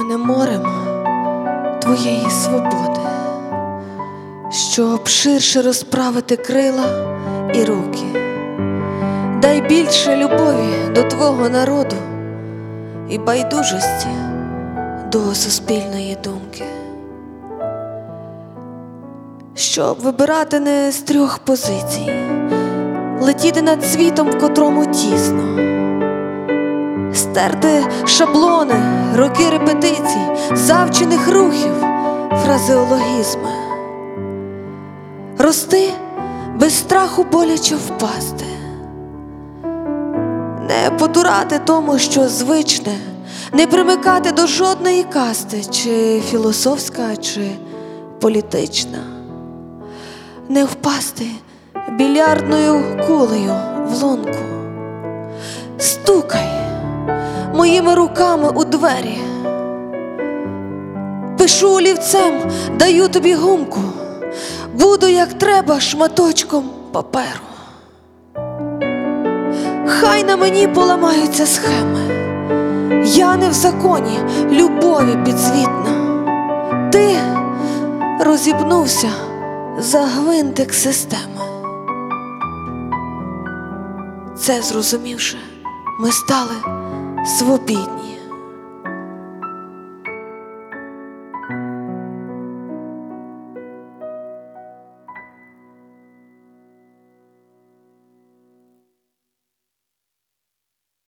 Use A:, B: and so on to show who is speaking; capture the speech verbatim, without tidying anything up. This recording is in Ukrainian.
A: мене морем твоєї свободи, щоб ширше розправити крила і руки. Дай більше любові до твого народу і байдужості до суспільної думки, щоб вибирати не з трьох позицій, летіти над світом, в котрому тісно, стерти шаблони, роки репетицій, завчених рухів, фразеологізми, рости без страху боляче впасти, не потурати тому, що звичне, не примикати до жодної касти, чи філософська, чи політична, не впасти більярдною кулею в лунку. Стукай моїми руками у двері, пишу олівцем, даю тобі гумку, буду як треба шматочком паперу. Хай на мені поламаються схеми, я не в законі любові підзвітна. Ти розібнувся за гвинтик системи. Це зрозумівши, ми стали свобідні.